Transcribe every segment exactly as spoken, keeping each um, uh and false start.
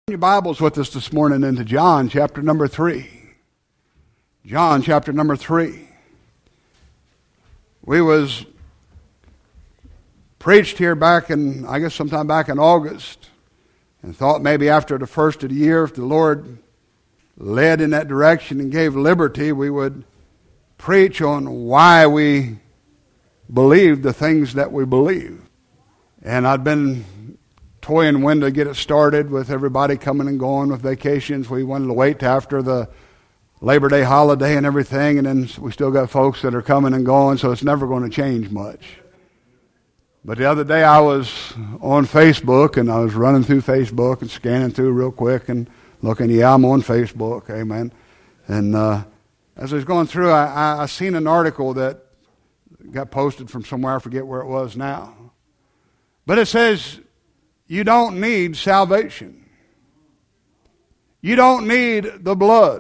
Your Bibles with us this morning into John chapter number three. John chapter number three. We was preached here back in, I guess sometime back in August, and thought maybe after the first of the year, if the Lord led in that direction and gave liberty, we would preach on why we believe the things that we believe. And I'd been toying when to get it started with everybody coming and going with vacations. We wanted to wait till after the Labor Day holiday and everything, and then we still got folks that are coming and going, so it's never going to change much. But the other day I was on Facebook, and I was running through Facebook and scanning through real quick and looking, yeah, I'm on Facebook, amen. And uh, as I was going through, I, I, I seen an article that got posted from somewhere, I forget where it was now. But it says, you don't need salvation. You don't need the blood.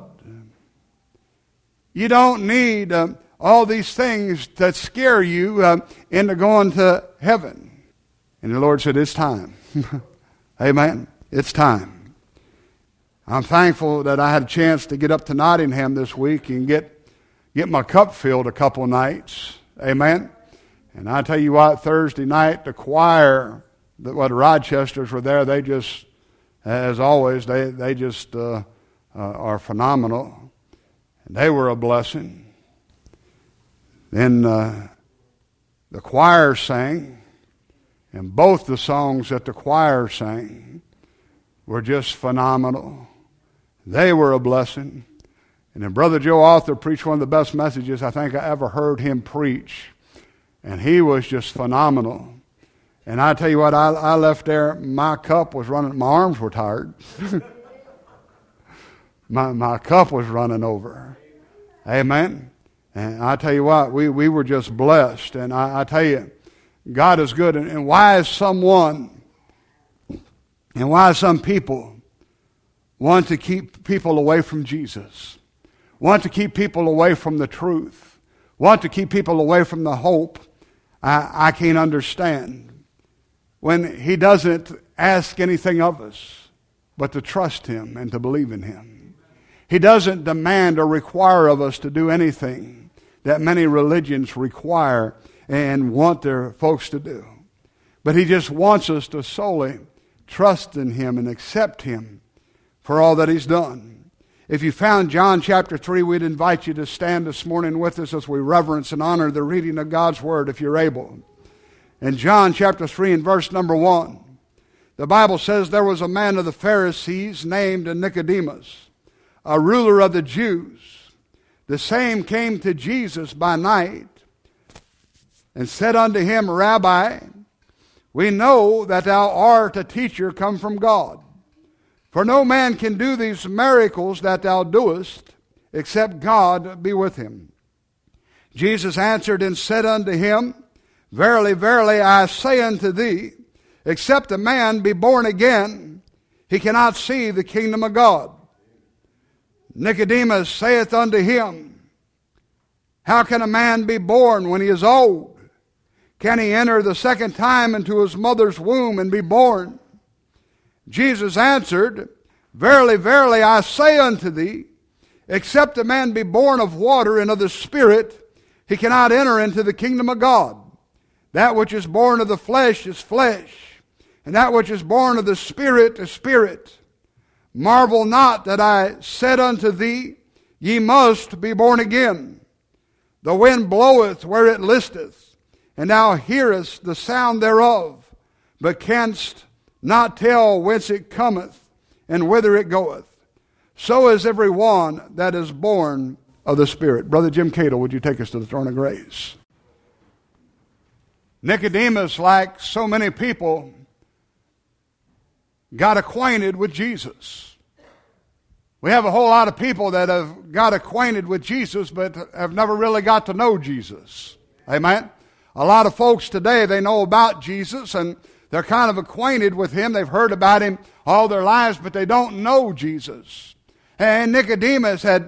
You don't need uh, all these things that scare you uh, into going to heaven. And the Lord said, it's time. Amen. It's time. I'm thankful that I had a chance to get up to Nottingham this week and get, get my cup filled a couple nights. Amen. And I tell you what, Thursday night, the choir, the, well, the Rochesters were there. They just, as always, they, they just uh, uh, are phenomenal. And they were a blessing. Then uh, the choir sang, and both the songs that the choir sang were just phenomenal. They were a blessing. And then Brother Joe Arthur preached one of the best messages I think I ever heard him preach. And he was just phenomenal. And I tell you what, I, I left there, my cup was running, my arms were tired. my, my cup was running over. Amen. And I tell you what, we, we were just blessed. And I, I tell you, God is good. And, and why is someone, and why some people want to keep people away from Jesus, want to keep people away from the truth, want to keep people away from the hope, I, I can't understand. When he doesn't ask anything of us but to trust him and to believe in him. He doesn't demand or require of us to do anything that many religions require and want their folks to do. But he just wants us to solely trust in him and accept him for all that he's done. If you found John chapter three, we'd invite you to stand this morning with us as we reverence and honor the reading of God's word if you're able. In John chapter three and verse number one, the Bible says there was a man of the Pharisees named Nicodemus, a ruler of the Jews. The same came to Jesus by night and said unto him, Rabbi, we know that thou art a teacher come from God. For no man can do these miracles that thou doest, except God be with him. Jesus answered and said unto him, Verily, verily, I say unto thee, except a man be born again, he cannot see the kingdom of God. Nicodemus saith unto him, How can a man be born when he is old? Can he enter the second time into his mother's womb and be born? Jesus answered, Verily, verily, I say unto thee, except a man be born of water and of the Spirit, he cannot enter into the kingdom of God. That which is born of the flesh is flesh, and that which is born of the Spirit is spirit. Marvel not that I said unto thee, Ye must be born again. The wind bloweth where it listeth, and thou hearest the sound thereof, but canst not tell whence it cometh, and whither it goeth. So is every one that is born of the Spirit. Brother Jim Cato, would you take us to the throne of grace? Nicodemus, like so many people, got acquainted with Jesus. We have a whole lot of people that have got acquainted with Jesus but have never really got to know Jesus. Amen? A lot of folks today, they know about Jesus and they're kind of acquainted with him. They've heard about him all their lives, but they don't know Jesus. And Nicodemus had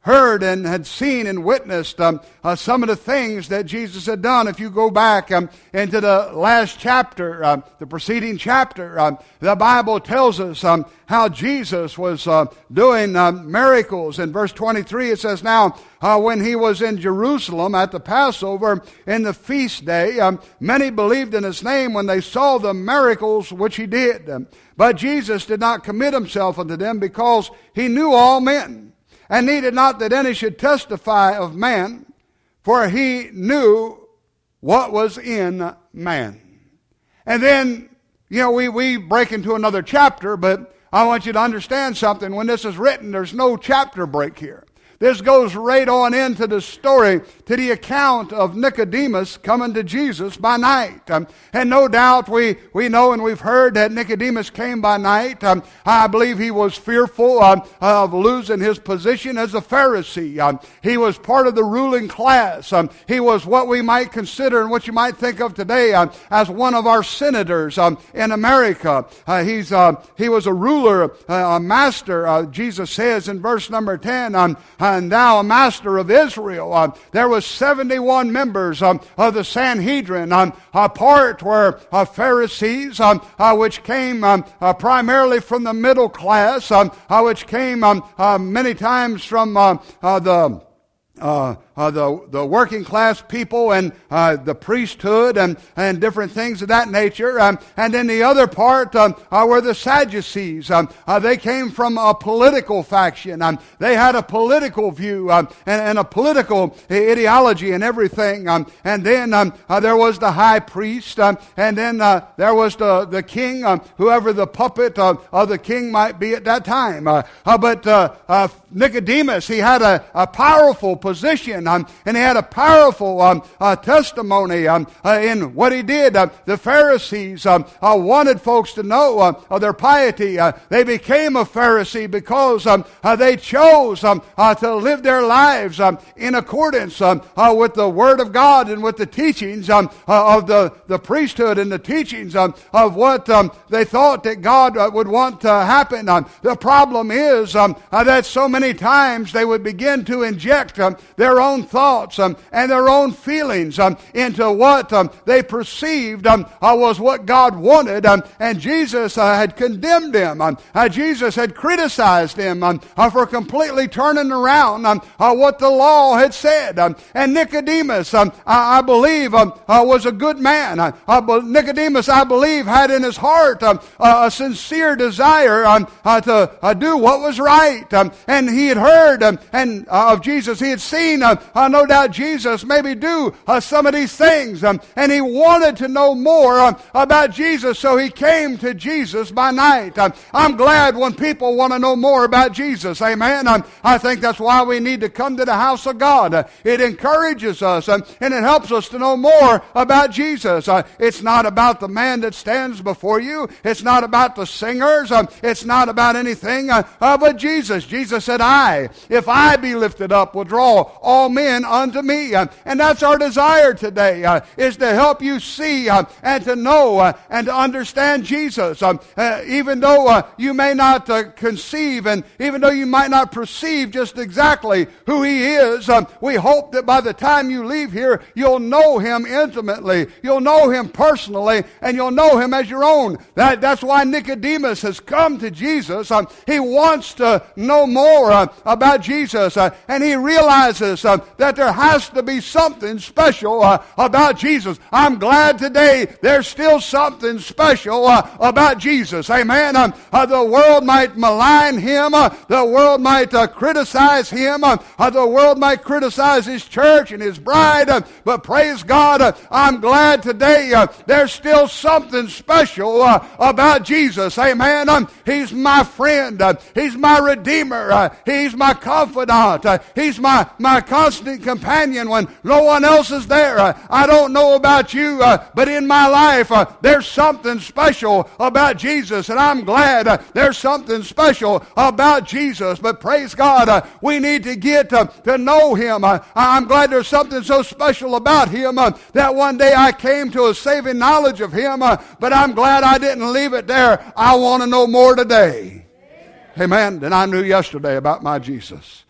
heard and had seen and witnessed um, uh, some of the things that Jesus had done. If you go back um, into the last chapter, uh, the preceding chapter, uh, the Bible tells us um, how Jesus was uh, doing uh, miracles. In verse twenty-three it says, now uh, when he was in Jerusalem at the Passover in the feast day, um, many believed in his name when they saw the miracles which he did. Um, but Jesus did not commit himself unto them, because he knew all men, and needed not that any should testify of man, for he knew what was in man. And then, you know, we, we break into another chapter, but I want you to understand something. When this is written, there's no chapter break here. This goes right on into the story, to the account of Nicodemus coming to Jesus by night. Um, and no doubt we, we know and we've heard that Nicodemus came by night. Um, I believe he was fearful um, of losing his position as a Pharisee. Um, he was part of the ruling class. Um, he was what we might consider and what you might think of today um, as one of our senators um, in America. Uh, he's uh, he was a ruler, uh, a master. Uh, Jesus says in verse number ten, um, and thou a master of Israel. Uh, there was seventy-one members um, of the Sanhedrin. Um, a part were uh, Pharisees, um, uh, which came um, uh, primarily from the middle class, um, uh, which came um, uh, many times from uh, uh, the Uh, uh, the the working class people and uh, the priesthood and and different things of that nature. Um, and then the other part um, uh, were the Sadducees. Um, uh, they came from a political faction. Um, they had a political view um, and, and a political ideology and everything. Um, and then um, uh, there was the high priest. Um, and then uh, there was the the king, um, whoever the puppet uh, of the king might be at that time. Uh, uh, but uh, uh, Nicodemus, he had a, a powerful position, um, and he had a powerful um, uh, testimony um, uh, in what he did. Uh, the Pharisees um, uh, wanted folks to know uh, of their piety. Uh, they became a Pharisee because um, uh, they chose um, uh, to live their lives um, in accordance um, uh, with the Word of God and with the teachings um, uh, of the, the priesthood and the teachings um, of what um, they thought that God uh, would want to happen. Um, the problem is um, uh, that so many times they would begin to inject um, their own thoughts um, and their own feelings um, into what um, they perceived um, uh, was what God wanted. Um, and Jesus uh, had condemned them. Um, uh, Jesus had criticized them um, uh, for completely turning around um, uh, what the law had said. Um, and Nicodemus, um, I, I believe, um, uh, was a good man. Uh, uh, Nicodemus, I believe, had in his heart um, uh, a sincere desire um, uh, to uh, do what was right. Um, and he had heard um, and uh, of Jesus. He had seen, uh, uh, no doubt, Jesus maybe do uh, some of these things. Um, and he wanted to know more uh, about Jesus, so he came to Jesus by night. Um, I'm glad when people want to know more about Jesus. Amen. Um, I think that's why we need to come to the house of God. Uh, it encourages us um, and it helps us to know more about Jesus. Uh, it's not about the man that stands before you. It's not about the singers. Um, it's not about anything uh, uh, but Jesus. Jesus said, I, if I be lifted up, will draw all men unto me. Uh, and that's our desire today, uh, is to help you see uh, and to know uh, and to understand Jesus. Um, uh, even though uh, you may not uh, conceive and even though you might not perceive just exactly who he is, um, we hope that by the time you leave here, you'll know him intimately. You'll know him personally, and you'll know him as your own. That, that's why Nicodemus has come to Jesus. Um, he wants to know more uh, about Jesus, uh, and he realizes uh, that there has to be something special uh, about Jesus. I'm glad today there's still something special uh, about Jesus. Amen. Um, uh, the world might malign him. Uh, the world might uh, criticize him. Uh, uh, the world might criticize his church and his bride. Uh, but praise God, uh, I'm glad today uh, there's still something special uh, about Jesus. Amen. Um, he's my friend. Uh, he's my Redeemer. Uh, he's my confidant. Uh, he's my, my constant companion when no one else is there. Uh, I don't know about you, uh, but in my life uh, there's something special about Jesus, and I'm glad uh, there's something special about Jesus. But praise God, uh, we need to get uh, to know him. Uh, I'm glad there's something so special about him uh, that one day I came to a saving knowledge of him, uh, but I'm glad I didn't leave it there. I want to know more today. Amen. Than I knew yesterday about my Jesus.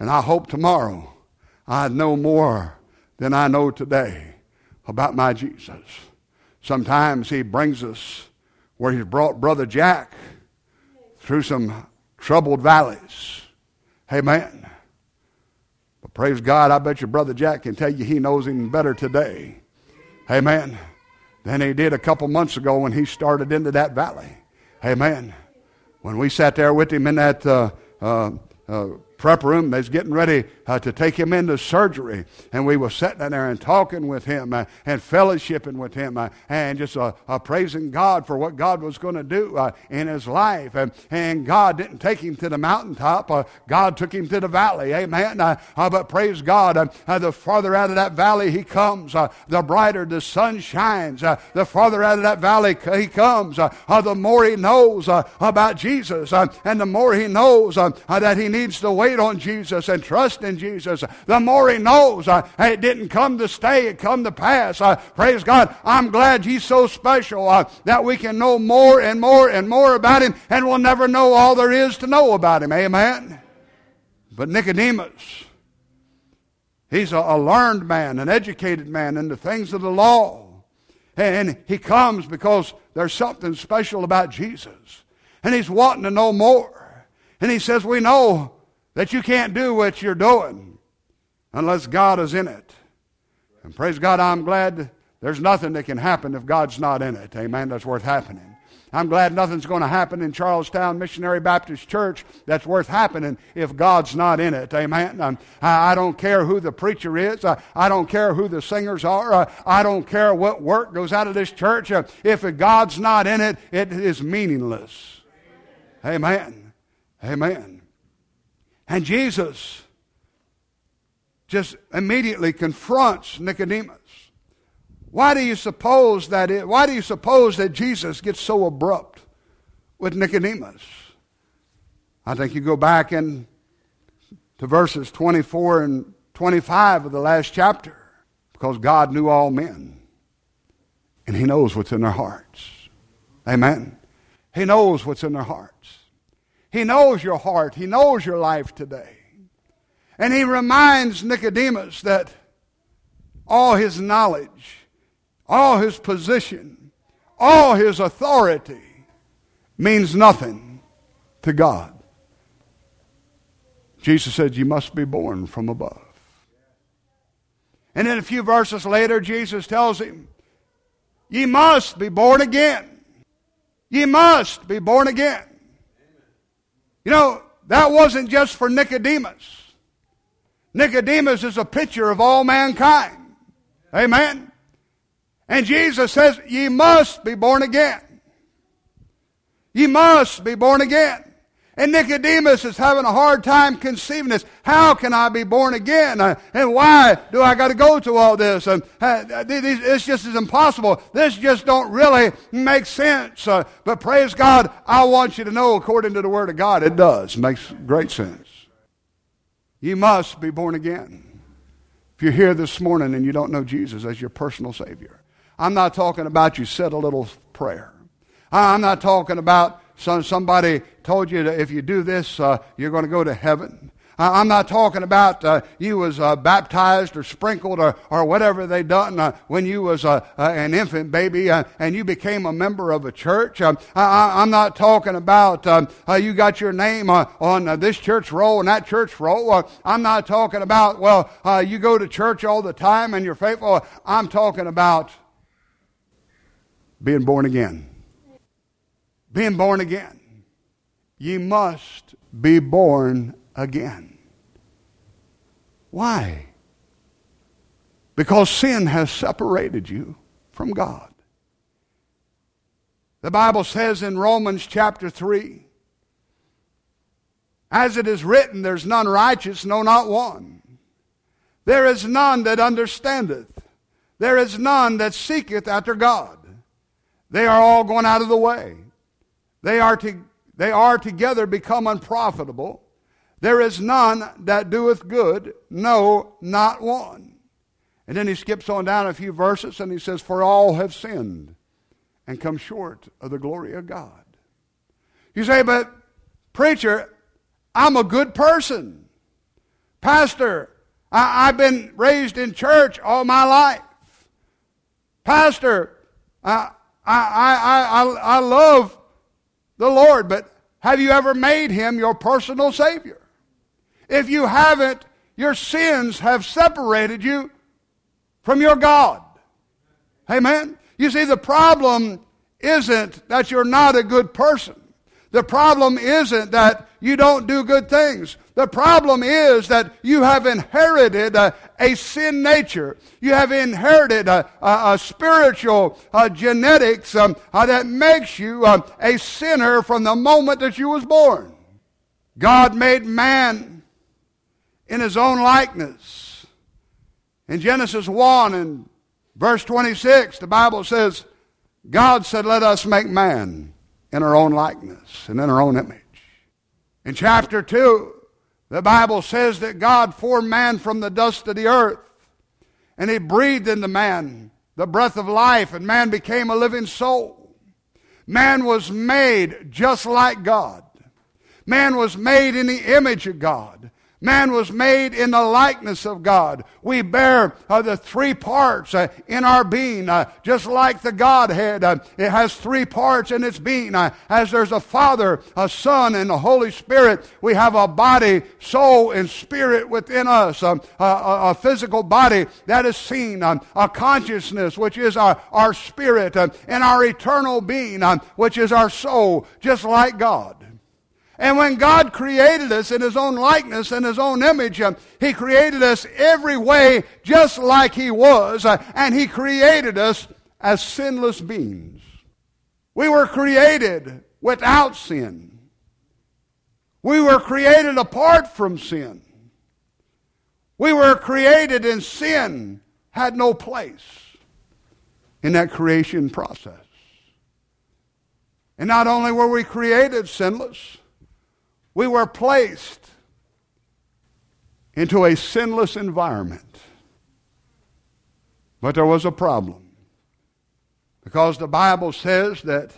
And I hope tomorrow I know more than I know today about my Jesus. Sometimes he brings us where he's brought Brother Jack through some troubled valleys. Amen. But praise God, I bet your Brother Jack can tell you he knows him better today. Amen. Than he did a couple months ago when he started into that valley. Amen. When we sat there with him in that uh, uh, uh, prep room, they was getting ready uh, to take him into surgery, and we were sitting there and talking with him uh, and fellowshipping with him uh, and just uh, uh, praising God for what God was going to do uh, in his life. And, and God didn't take him to the mountaintop. Uh, God took him to the valley. Amen. Uh, uh, but praise God, uh, uh, the farther out of that valley he comes, uh, the brighter the sun shines. Uh, the farther out of that valley he comes, uh, uh, the more he knows uh, about Jesus. Uh, and the more he knows uh, uh, that he needs to wait on Jesus and trust in Jesus, the more he knows uh, it didn't come to stay, it come to pass. Uh, praise God. I'm glad he's so special uh, that we can know more and more and more about him, and we'll never know all there is to know about him. Amen. But Nicodemus, he's a, a learned man, an educated man in the things of the law. And he comes because there's something special about Jesus. And he's wanting to know more. And he says, we know that you can't do what you're doing unless God is in it. And praise God, I'm glad there's nothing that can happen if God's not in it. Amen. That's worth happening. I'm glad nothing's going to happen in Charlestown Missionary Baptist Church that's worth happening if God's not in it. Amen. Um, I, I don't care who the preacher is. Uh, I don't care who the singers are. Uh, I don't care what work goes out of this church. Uh, if God's not in it, it is meaningless. Amen. Amen. And Jesus just immediately confronts Nicodemus. Why do you suppose that it, why do you suppose that Jesus gets so abrupt with Nicodemus? I think you go back in to verses twenty-four and twenty-five of the last chapter, because God knew all men, and he knows what's in their hearts. Amen. He knows what's in their hearts. He knows your heart. He knows your life today. And he reminds Nicodemus that all his knowledge, all his position, all his authority means nothing to God. Jesus said, you must be born from above. And then a few verses later, Jesus tells him, ye must be born again. Ye must be born again. You know, that wasn't just for Nicodemus. Nicodemus is a picture of all mankind. Amen. And Jesus says, ye must be born again. Ye must be born again. And Nicodemus is having a hard time conceiving this. How can I be born again? Uh, and why do I got to go through all this? And uh, these, it's just as impossible. This just don't really make sense. Uh, but praise God, I want you to know, according to the Word of God, it does. It makes great sense. You must be born again. If you're here this morning and you don't know Jesus as your personal Savior, I'm not talking about you said a little prayer. I'm not talking about some, somebody told you that if you do this, uh, you're going to go to heaven. Uh, I'm not talking about uh, you was uh, baptized or sprinkled or, or whatever they done uh, when you was uh, uh, an infant baby uh, and you became a member of a church. Uh, I, I'm not talking about uh, uh, you got your name uh, on uh, this church roll and that church roll. Uh, I'm not talking about, well, uh, you go to church all the time and you're faithful. I'm talking about being born again. Being born again. Ye must be born again. Why? Because sin has separated you from God. The Bible says in Romans chapter three, as it is written, there's none righteous, no, not one. There is none that understandeth. There is none that seeketh after God. They are all gone out of the way. They are, to, they are together become unprofitable. There is none that doeth good, no, not one. And then he skips on down a few verses and he says, for all have sinned and come short of the glory of God. You say, but preacher, I'm a good person. Pastor, I, I've been raised in church all my life. Pastor, I, I, I, I, I love the Lord, but have you ever made Him your personal Savior? If you haven't, your sins have separated you from your God. Amen? You see, the problem isn't that you're not a good person. The problem isn't that you don't do good things. The problem is that you have inherited a, a sin nature. You have inherited a, a, a spiritual uh, genetics um, uh, that makes you uh, a sinner from the moment that you was born. God made man in His own likeness. In Genesis one and verse twenty-six, the Bible says, God said, let us make man in our own likeness and in our own image. In chapter two, the Bible says that God formed man from the dust of the earth, and He breathed into man the breath of life, and man became a living soul. Man was made just like God. Man was made in the image of God. Man was made in the likeness of God. We bear uh, the three parts uh, in our being, uh, just like the Godhead. Uh, it has three parts in its being. Uh, as there's a Father, a Son, and a Holy Spirit, we have a body, soul, and spirit within us. Um, a, a, a physical body that is seen, um, a consciousness, which is our, our spirit, uh, and our eternal being, um, which is our soul, just like God. And when God created us in His own likeness and His own image, uh, He created us every way just like He was, uh, and He created us as sinless beings. We were created without sin. We were created apart from sin. We were created and sin had no place in that creation process. And not only were we created sinless, we were placed into a sinless environment. But there was a problem. Because the Bible says that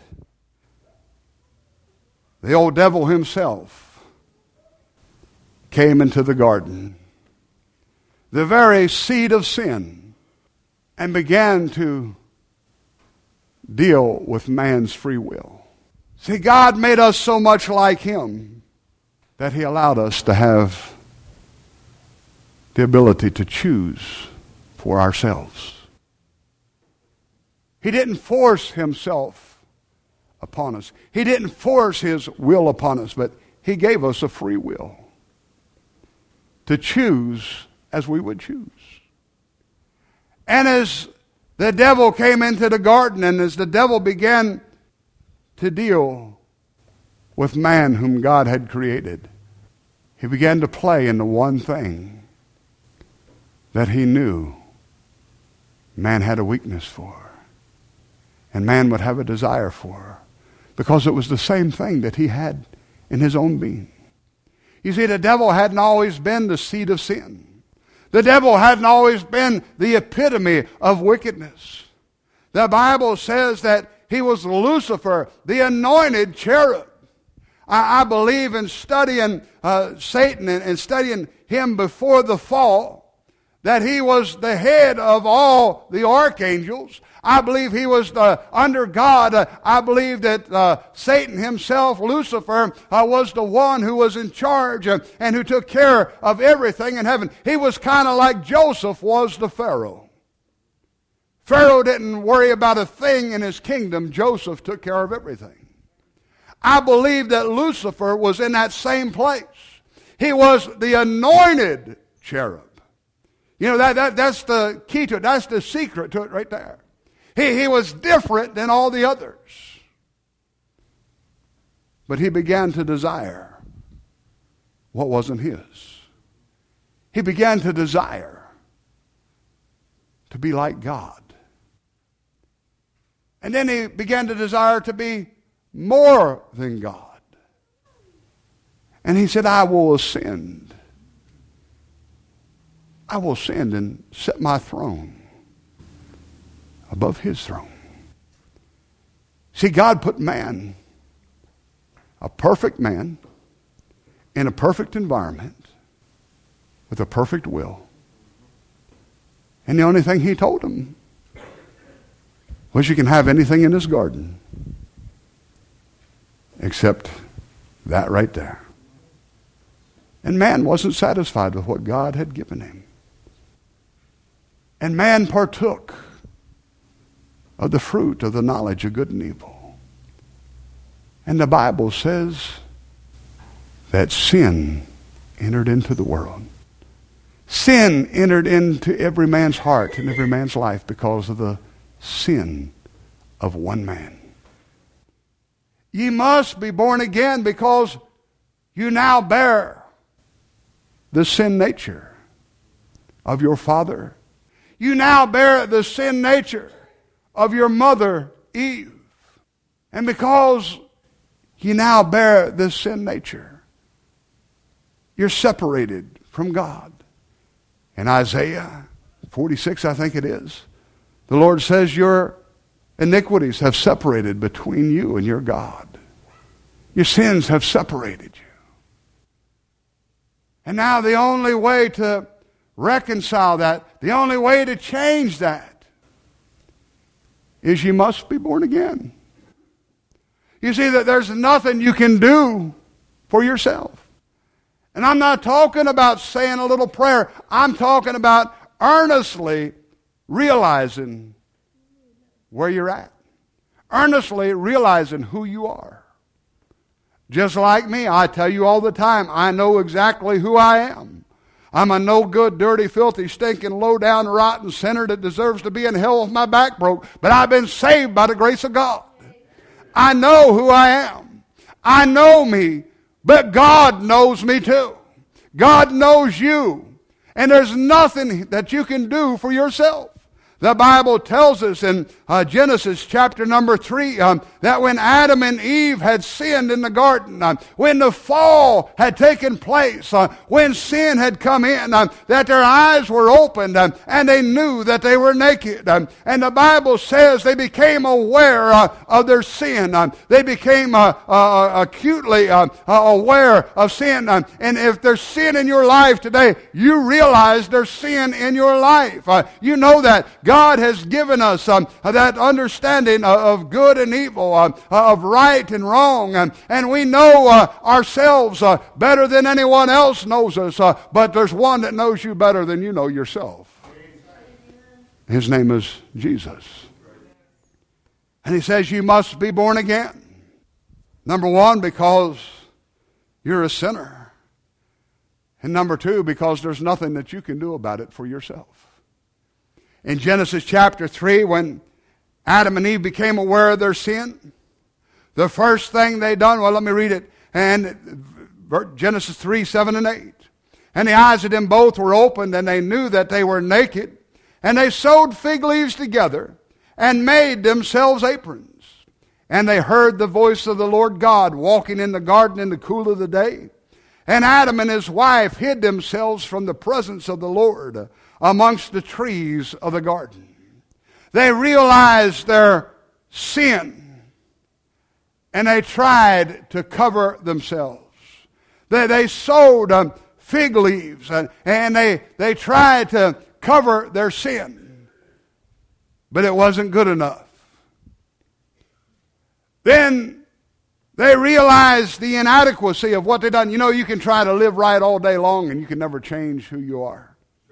the old devil himself came into the garden, the very seed of sin, and began to deal with man's free will. See, God made us so much like Him that He allowed us to have the ability to choose for ourselves. He didn't force Himself upon us. He didn't force His will upon us, but He gave us a free will to choose as we would choose. And as the devil came into the garden, and as the devil began to deal with man whom God had created, he began to play in the one thing that he knew man had a weakness for, and man would have a desire for, because it was the same thing that he had in his own being. You see, the devil hadn't always been the seed of sin. The devil hadn't always been the epitome of wickedness. The Bible says that he was Lucifer, the anointed cherub. I, I believe in studying uh, Satan and, and studying him before the fall, that he was the head of all the archangels. I believe he was the, under God. Uh, I believe that uh, Satan himself, Lucifer, uh, was the one who was in charge uh, and who took care of everything in heaven. He was kind of like Joseph was to Pharaoh. Pharaoh didn't worry about a thing in his kingdom. Joseph took care of everything. I believe that Lucifer was in that same place. He was the anointed cherub. You know, that, that that's the key to it. That's the secret to it right there. He, he was different than all the others. But he began to desire what wasn't his. He began to desire to be like God. And then he began to desire to be more than God. And he said, I will ascend. I will ascend and set my throne above his throne. See, God put man, a perfect man, in a perfect environment, with a perfect will. And the only thing he told them was you can have anything in this garden except that right there. And man wasn't satisfied with what God had given him. And man partook of the fruit of the knowledge of good and evil. And the Bible says that sin entered into the world. Sin entered into every man's heart and every man's life because of the sin of one man. Ye must be born again because you now bear the sin nature of your father. You now bear the sin nature of your mother, Eve. And because you now bear this sin nature, you're separated from God. In Isaiah forty-six, I think it is, the Lord says your iniquities have separated between you and your God. Your sins have separated you. And now the only way to reconcile that, the only way to change that, is you must be born again. You see that there's nothing you can do for yourself. And I'm not talking about saying a little prayer. I'm talking about earnestly realizing where you're at. Earnestly realizing who you are. Just like me, I tell you all the time, I know exactly who I am. I'm a no good, dirty, filthy, stinking, low down, rotten sinner that deserves to be in hell with my back broke. But I've been saved by the grace of God. I know who I am. I know me. But God knows me too. God knows you. And there's nothing that you can do for yourself. The Bible tells us in uh, Genesis chapter number three um, that when Adam and Eve had sinned in the garden, uh, when the fall had taken place, uh, when sin had come in, uh, that their eyes were opened uh, and they knew that they were naked. Um, and the Bible says they became aware uh, of their sin. Um, they became uh, uh, acutely uh, uh, aware of sin. Um, and if there's sin in your life today, you realize there's sin in your life. Uh, you know that. God has given us um, that understanding of good and evil, uh, of right and wrong, and, and we know uh, ourselves uh, better than anyone else knows us, uh, but there's one that knows you better than you know yourself. His name is Jesus. And he says you must be born again. Number one, because you're a sinner. And number two, because there's nothing that you can do about it for yourself. In Genesis chapter three, when Adam and Eve became aware of their sin, the first thing they done, well, let me read it, and Genesis three, seven and eight. And the eyes of them both were opened, and they knew that they were naked, and they sewed fig leaves together, and made themselves aprons. And they heard the voice of the Lord God walking in the garden in the cool of the day. And Adam and his wife hid themselves from the presence of the Lord amongst the trees of the garden. They realized their sin, and they tried to cover themselves. They, they sewed um, fig leaves, and, and they, they tried to cover their sin, but it wasn't good enough. Then they realized the inadequacy of what they done. You know, you can try to live right all day long, and you can never change who you are.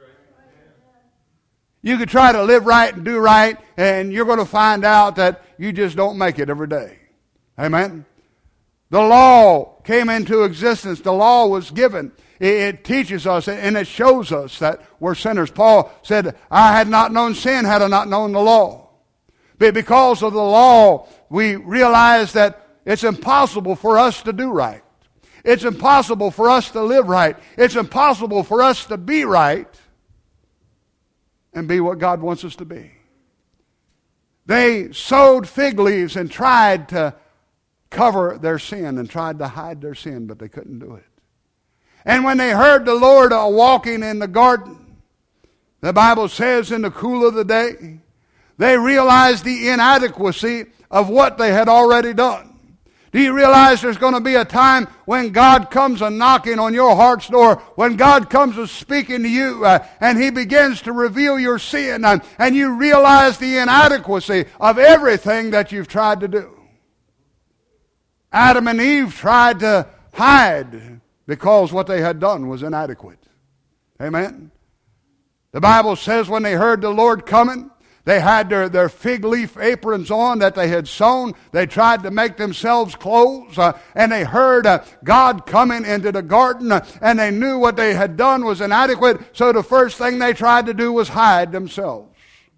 You could try to live right and do right, and you're going to find out that you just don't make it every day. Amen? The law came into existence. The law was given. It teaches us and it shows us that we're sinners. Paul said, I had not known sin had I not known the law. But because of the law, we realize that it's impossible for us to do right. It's impossible for us to live right. It's impossible for us to be right and be what God wants us to be. They sewed fig leaves and tried to cover their sin and tried to hide their sin, but they couldn't do it. And when they heard the Lord uh, walking in the garden, the Bible says in the cool of the day, they realized the inadequacy of what they had already done. Do you realize there's going to be a time when God comes a knocking on your heart's door, when God comes a speaking to you, uh, and He begins to reveal your sin, uh, and you realize the inadequacy of everything that you've tried to do? Adam and Eve tried to hide because what they had done was inadequate. Amen? The Bible says when they heard the Lord coming, they had their, their fig leaf aprons on that they had sewn. They tried to make themselves clothes. Uh, and they heard uh, God coming into the garden. Uh, and they knew what they had done was inadequate. So the first thing they tried to do was hide themselves.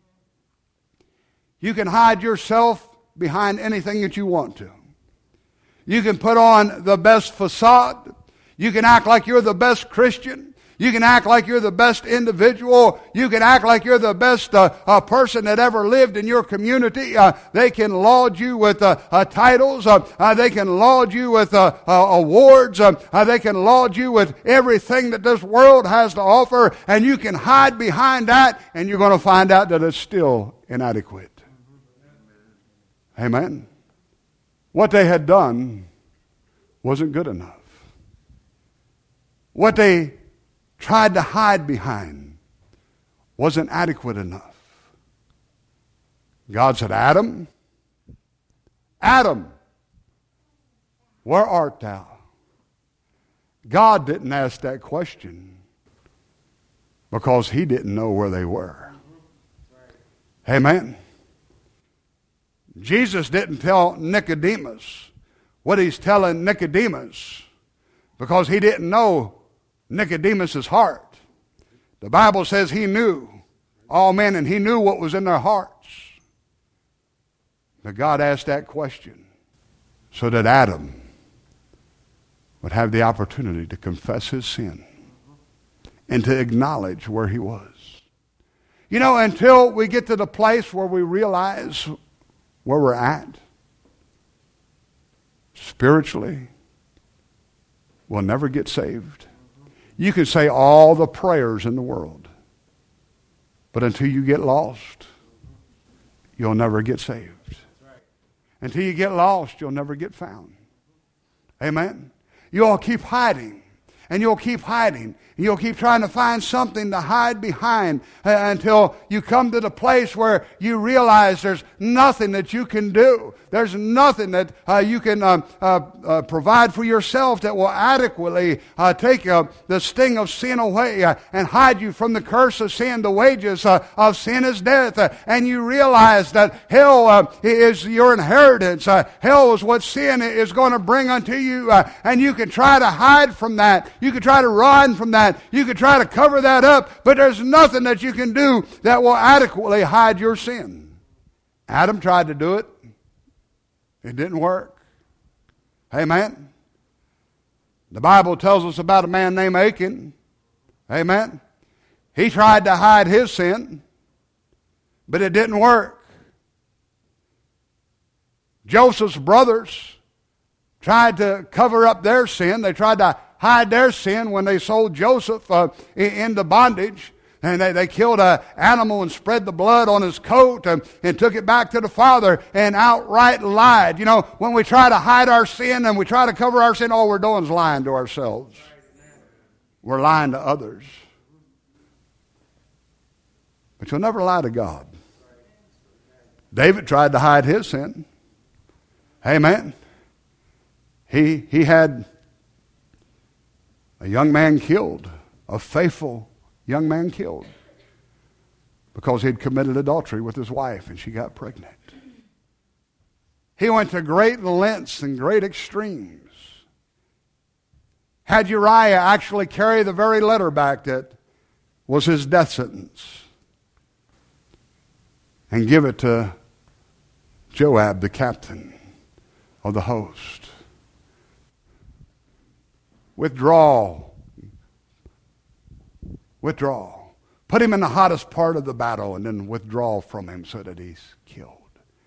You can hide yourself behind anything that you want to. You can put on the best facade. You can act like you're the best Christian. You can act like you're the best individual. You can act like you're the best uh, uh, person that ever lived in your community. Uh, they can laud you with uh, uh, titles. Uh, uh, they can laud you with uh, uh, awards. Uh, uh, they can laud you with everything that this world has to offer. And you can hide behind that, and you're going to find out that it's still inadequate. Amen. What they had done wasn't good enough. What they tried to hide behind wasn't adequate enough. God said, Adam, Adam, where art thou? God didn't ask that question because He didn't know where they were. Amen. Jesus didn't tell Nicodemus what He's telling Nicodemus because He didn't know Nicodemus' heart. The Bible says He knew all men and He knew what was in their hearts. But God asked that question so that Adam would have the opportunity to confess his sin and to acknowledge where he was. You know, until we get to the place where we realize where we're at spiritually, we'll never get saved. You can say all the prayers in the world, but until you get lost, you'll never get saved. Until you get lost, you'll never get found. Amen? You'll keep hiding, and you'll keep hiding. You'll keep trying to find something to hide behind uh, until you come to the place where you realize there's nothing that you can do. There's nothing that uh, you can uh, uh, uh, provide for yourself that will adequately uh, take uh, the sting of sin away uh, and hide you from the curse of sin. The wages uh, of sin is death. Uh, and you realize that hell uh, is your inheritance. Uh, hell is what sin is going to bring unto you. Uh, and you can try to hide from that. You can try to run from that. You can try to cover that up. But there's nothing that you can do that will adequately hide your sin. Adam tried to do it. It didn't work. Amen. The Bible tells us about a man named Achan. Amen. He tried to hide his sin, but it didn't work. Joseph's brothers tried to cover up their sin. They tried to hide their sin when they sold Joseph uh, into bondage. And they, they killed an animal and spread the blood on his coat and, and took it back to the father and outright lied. You know, when we try to hide our sin and we try to cover our sin, all we're doing is lying to ourselves. We're lying to others. But you'll never lie to God. David tried to hide his sin. Amen. He, he had a young man killed, a faithful young man killed because he'd committed adultery with his wife and she got pregnant. He went to great lengths and great extremes. Had Uriah actually carry the very letter back that was his death sentence and give it to Joab, the captain of the host. Withdraw. Withdraw. Put him in the hottest part of the battle and then withdraw from him so that he's killed.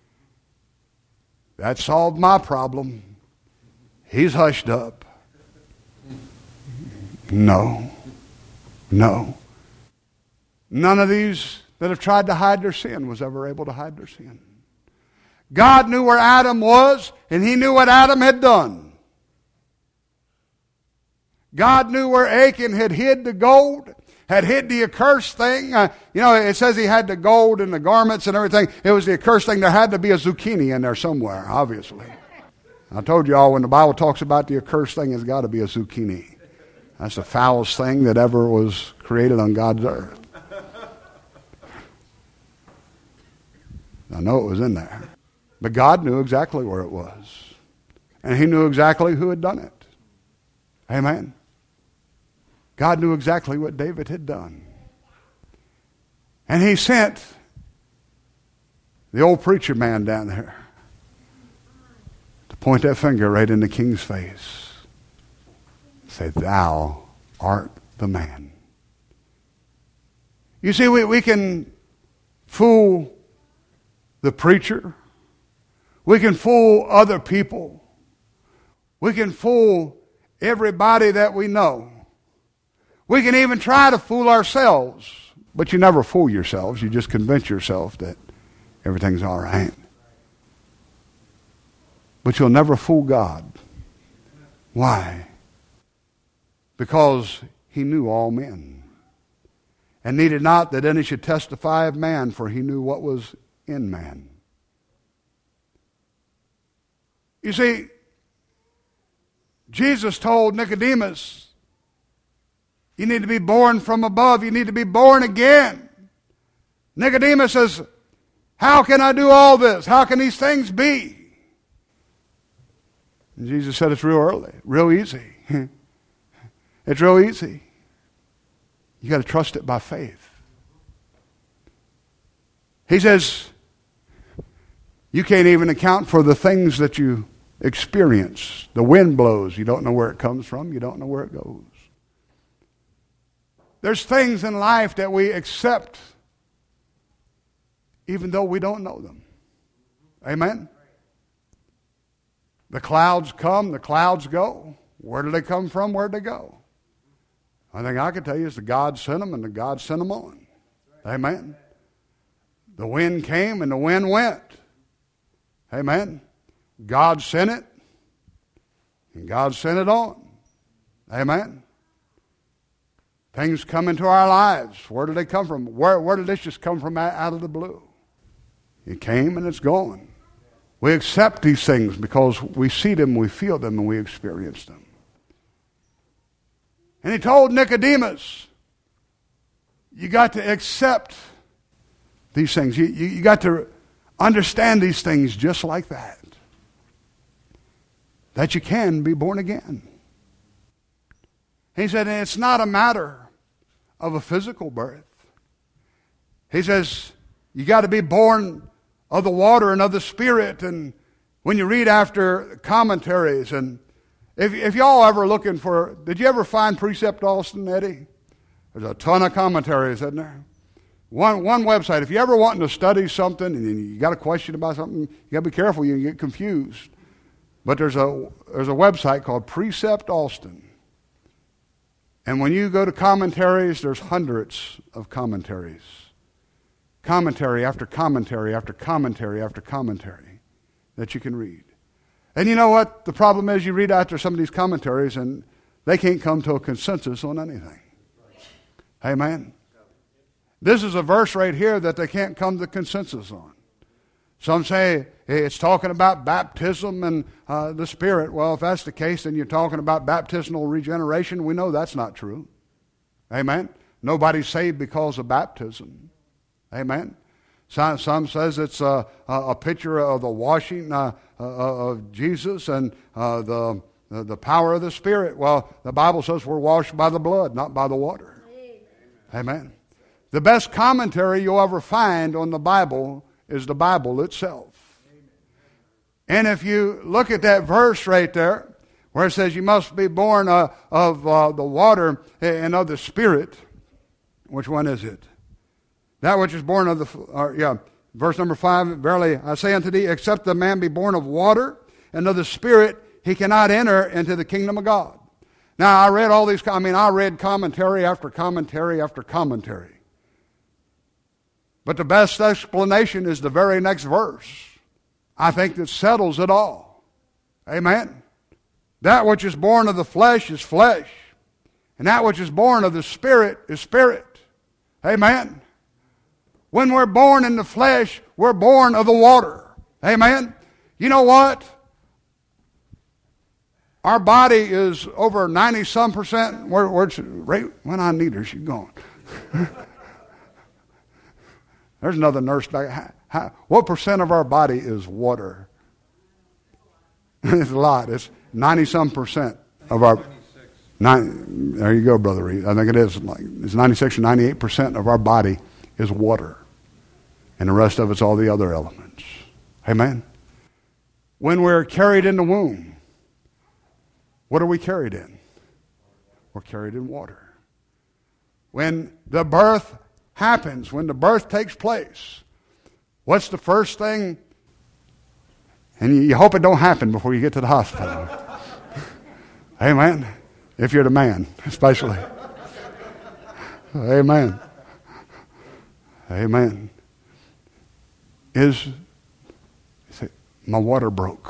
That solved my problem. He's hushed up. No. No. None of these that have tried to hide their sin was ever able to hide their sin. God knew where Adam was, and He knew what Adam had done. God knew where Achan had hid the gold, had hid the accursed thing. Uh, you know, it says he had the gold and the garments and everything. It was the accursed thing. There had to be a zucchini in there somewhere, obviously. I told you all, when the Bible talks about the accursed thing, it's got to be a zucchini. That's the foulest thing that ever was created on God's earth. I know it was in there. But God knew exactly where it was. And He knew exactly who had done it. Amen. God knew exactly what David had done. And He sent the old preacher man down there to point that finger right in the king's face. Say, thou art the man. You see, we, we can fool the preacher. We can fool other people. We can fool everybody that we know. We can even try to fool ourselves. But you never fool yourselves. You just convince yourself that everything's all right. But you'll never fool God. Why? Because He knew all men, and needed not that any should testify of man, for He knew what was in man. You see, Jesus told Nicodemus, you need to be born from above. You need to be born again. Nicodemus says, how can I do all this? How can these things be? And Jesus said, it's real early, real easy. It's real easy. You got to trust it by faith. He says, you can't even account for the things that you experience. The wind blows. You don't know where it comes from. You don't know where it goes. There's things in life that we accept even though we don't know them. Amen? The clouds come, the clouds go. Where do they come from? Where do they go? I think I can tell you is that God sent them and the God sent them on. Amen? The wind came and the wind went. Amen? God sent it and God sent it on. Amen? Things come into our lives. Where do they come from? Where, where did this just come from out of the blue? It came and it's gone. We accept these things because we see them, we feel them, and we experience them. And He told Nicodemus, you got to accept these things. You, you, you got to understand these things just like that. That you can be born again. He said, it's not a matter of a physical birth. He says, you got to be born of the water and of the Spirit. And when you read after commentaries, and if, if y'all ever looking for, did you ever find Precept Austin, Eddie? There's a ton of commentaries, isn't there? One, one website, if you ever wanting to study something and you got a question about something, you got to be careful, you can get confused. But there's a, there's a website called Precept Austin. And when you go to commentaries, there's hundreds of commentaries. Commentary after commentary after commentary after commentary that you can read. And you know what? The problem is you read after some of these commentaries and they can't come to a consensus on anything. Amen? This is a verse right here that they can't come to consensus on. Some say it's talking about baptism and uh, the Spirit. Well, if that's the case, then you're talking about baptismal regeneration. We know that's not true. Amen? Nobody's saved because of baptism. Amen? Some, some says it's a, a picture of the washing uh, of Jesus and uh, the, the power of the Spirit. Well, the Bible says we're washed by the blood, not by the water. Amen? Amen. The best commentary you'll ever find on the Bible is the Bible itself. Amen. And if you look at that verse right there, where it says you must be born uh, of uh, the water and of the Spirit, which one is it? That which is born of the, uh, yeah, verse number five, verily I say unto thee, except the man be born of water and of the Spirit, he cannot enter into the kingdom of God. Now, I read all these, I mean, I read commentary after commentary after commentary. But the best explanation is the very next verse. I think that settles it all. Amen. That which is born of the flesh is flesh. And that which is born of the Spirit is spirit. Amen. When we're born in the flesh, we're born of the water. Amen. You know what? Our body is over ninety some percent. Where, where's right when I need her, she's gone. There's another nurse back. How, how, what percent of our body is water? It's a lot. It's ninety some percent of our. Nine, there you go, Brother Reed. I think it is like it's ninety-six or ninety-eight percent of our body is water, and the rest of it's all the other elements. Amen. When we're carried in the womb, what are we carried in? We're carried in water. When the birth happens, when the birth takes place, what's the first thing? And you, you hope it don't happen before you get to the hospital. Amen. If you're the man, especially. Amen. Amen. Is my water broke?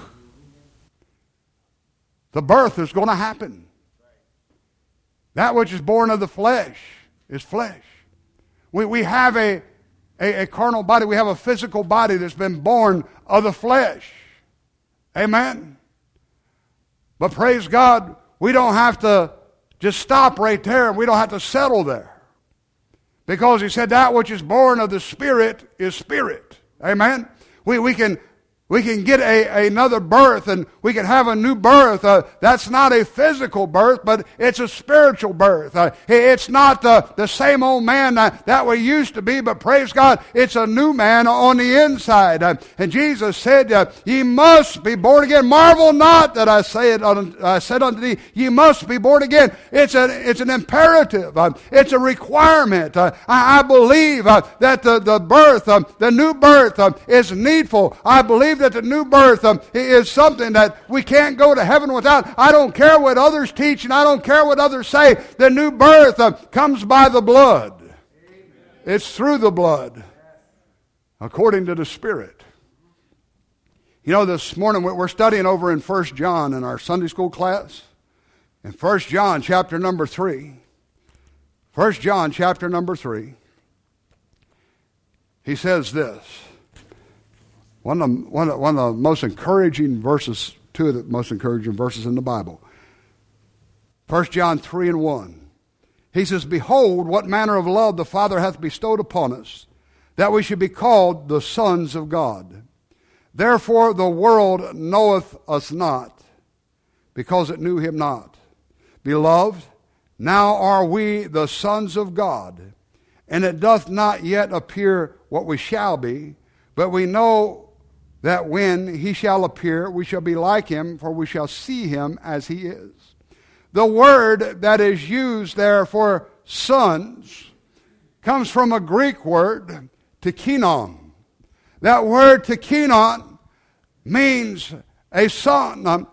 The birth is going to happen. That which is born of the flesh is flesh. We, we have a, a, a carnal body. We have a physical body that's been born of the flesh. Amen. But praise God, we don't have to just stop right there. We don't have to settle there. Because he said that which is born of the Spirit is spirit. Amen. We, we can We can get a, another birth, and we can have a new birth. Uh, that's not a physical birth, but it's a spiritual birth. Uh, it's not the, the same old man uh, that we used to be, but praise God, it's a new man on the inside. Uh, and Jesus said, uh, ye must be born again. Marvel not that I say it. Un, I said unto thee, ye must be born again. It's, a, it's an imperative. Uh, it's a requirement. Uh, I, I believe uh, that the, the birth, uh, the new birth uh, is needful. I believe that the new birth um, is something that we can't go to heaven without. I don't care what others teach, and I don't care what others say. The new birth uh, comes by the blood. Amen. It's through the blood, according to the Spirit. You know, this morning we're studying over in First John in our Sunday school class. In First John chapter number three. First John chapter number three. He says this. One of, the, one, of, one of the most encouraging verses, two of the most encouraging verses in the Bible. First John three and one. He says, behold, what manner of love the Father hath bestowed upon us, that we should be called the sons of God. Therefore the world knoweth us not, because it knew him not. Beloved, now are we the sons of God, and it doth not yet appear what we shall be, but we know that when he shall appear, we shall be like him, for we shall see him as he is. The word that is used there for sons comes from a Greek word, tekinon. That word tekinon means a son, um,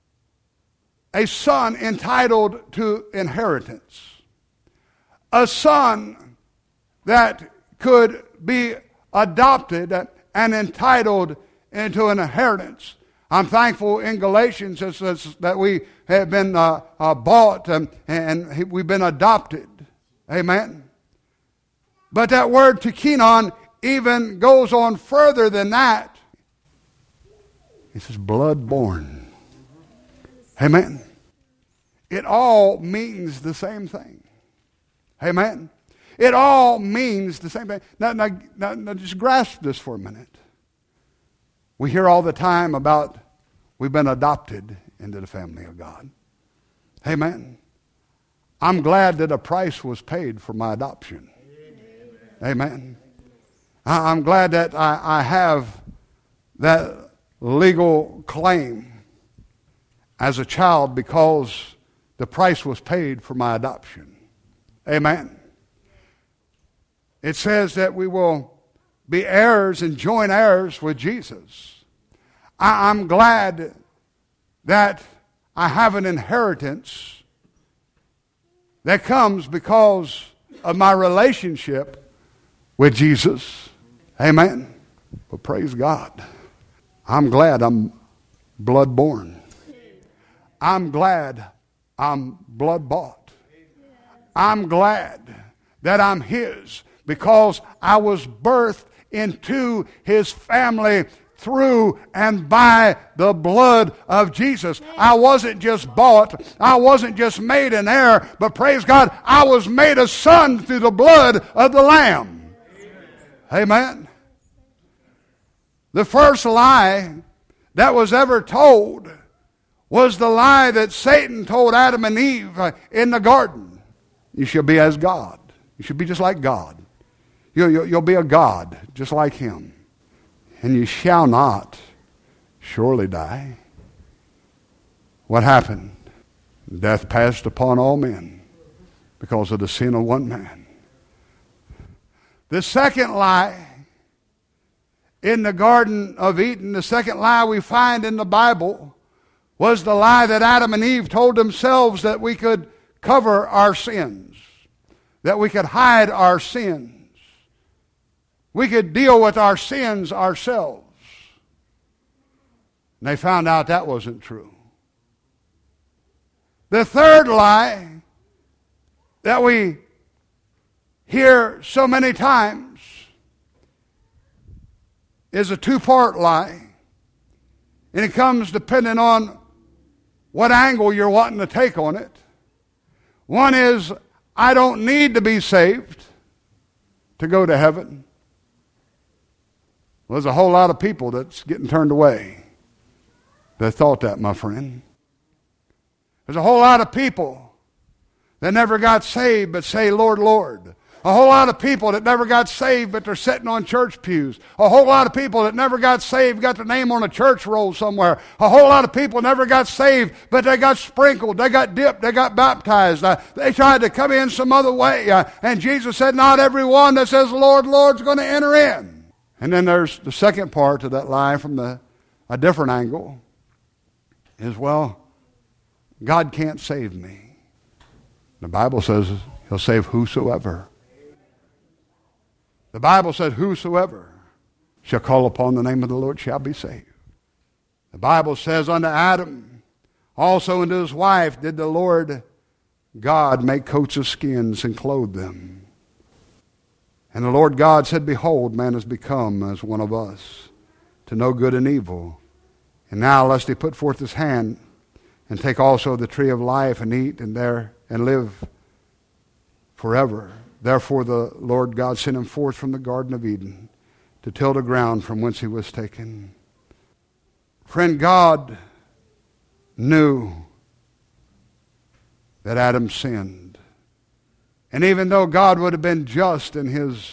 a son entitled to inheritance. A son that could be adopted and entitled into an inheritance. I'm thankful in Galatians it says that we have been uh, uh, bought and, and we've been adopted. Amen. But that word tekinon even goes on further than that. It says blood born. Amen. It all means the same thing. Amen. It all means the same thing. Now, now, now, now just grasp this for a minute. We hear all the time about we've been adopted into the family of God. Amen. I'm glad that a price was paid for my adoption. Amen. Amen. I'm glad that I, I have that legal claim as a child because the price was paid for my adoption. Amen. It says that we will be heirs and joint heirs with Jesus. I, I'm glad that I have an inheritance that comes because of my relationship with Jesus. Amen. But praise God, I'm glad I'm blood-born. I'm glad I'm blood-bought. I'm glad that I'm His because I was birthed into His family through and by the blood of Jesus. I wasn't just bought. I wasn't just made an heir, but praise God, I was made a son through the blood of the Lamb. Amen. The first lie that was ever told was the lie that Satan told Adam and Eve in the garden. You shall be as God. You should be just like God. You'll, you'll, you'll be a God just like Him. And you shall not surely die. What happened? Death passed upon all men because of the sin of one man. The second lie in the Garden of Eden, the second lie we find in the Bible, was the lie that Adam and Eve told themselves that we could cover our sins, that we could hide our sins. We could deal with our sins ourselves. And they found out that wasn't true. The third lie that we hear so many times is a two-part lie. And it comes depending on what angle you're wanting to take on it. One is, I don't need to be saved to go to heaven. Well, there's a whole lot of people that's getting turned away that thought that, my friend. There's a whole lot of people that never got saved but say, Lord, Lord. A whole lot of people that never got saved but they're sitting on church pews. A whole lot of people that never got saved got their name on a church roll somewhere. A whole lot of people never got saved but they got sprinkled, they got dipped, they got baptized. Uh, they tried to come in some other way. Uh, and Jesus said, not everyone that says, Lord, Lord, is going to enter in. And then there's the second part of that lie from the a different angle is, well, God can't save me. The Bible says He'll save whosoever. The Bible says whosoever shall call upon the name of the Lord shall be saved. The Bible says unto Adam, also unto his wife did the Lord God make coats of skins and clothe them. And the Lord God said, behold, man has become as one of us, to know good and evil. And now lest he put forth his hand, and take also the tree of life, and eat, and there and live forever. Therefore the Lord God sent him forth from the Garden of Eden, to till the ground from whence he was taken. Friend, God knew that Adam sinned. And even though God would have been just in His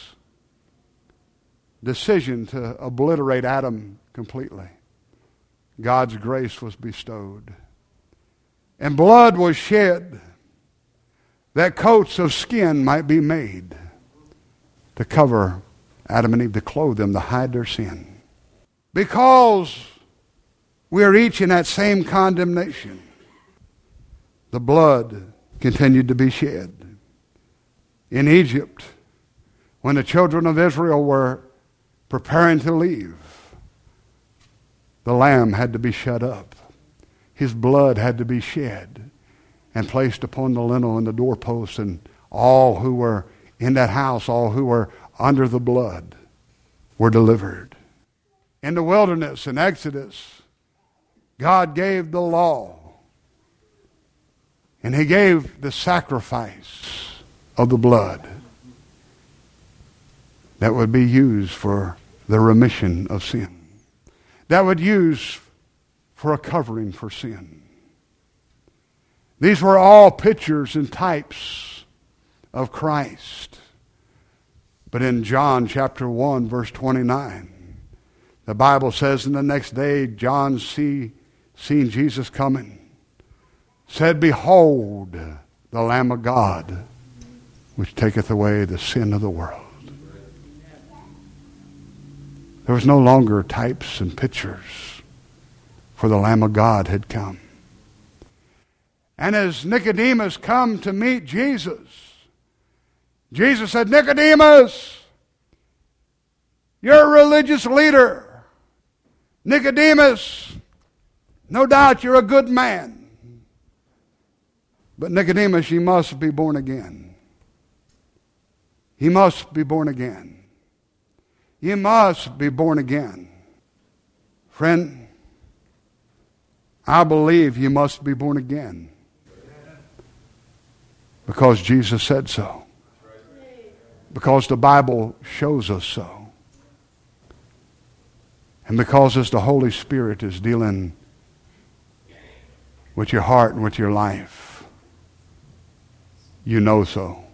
decision to obliterate Adam completely, God's grace was bestowed. And blood was shed that coats of skin might be made to cover Adam and Eve, to clothe them, to hide their sin. Because we are each in that same condemnation, the blood continued to be shed. In Egypt, when the children of Israel were preparing to leave, the lamb had to be shut up. His blood had to be shed and placed upon the lintel and the doorpost, and all who were in that house, all who were under the blood, were delivered. In the wilderness, in Exodus, God gave the law, and He gave the sacrifice of the blood that would be used for the remission of sin, that would use for a covering for sin. These were all pictures and types of Christ. But in John chapter one, verse twenty-nine, the Bible says, and the next day John see, seeing Jesus coming, said, behold, the Lamb of God, which taketh away the sin of the world. There was no longer types and pictures, for the Lamb of God had come. And as Nicodemus come to meet Jesus, Jesus said, Nicodemus, you're a religious leader. Nicodemus, no doubt you're a good man. But Nicodemus, you must be born again. He must be born again. You must be born again. Friend, I believe you must be born again. Because Jesus said so. Because the Bible shows us so. And because as the Holy Spirit is dealing with your heart and with your life, you know so.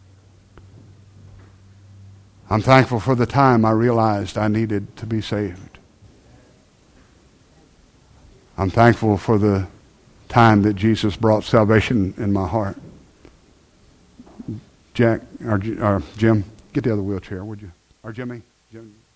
I'm thankful for the time I realized I needed to be saved. I'm thankful for the time that Jesus brought salvation in my heart. Jack, or, or Jim, get the other wheelchair, would you? Or Jimmy? Jim.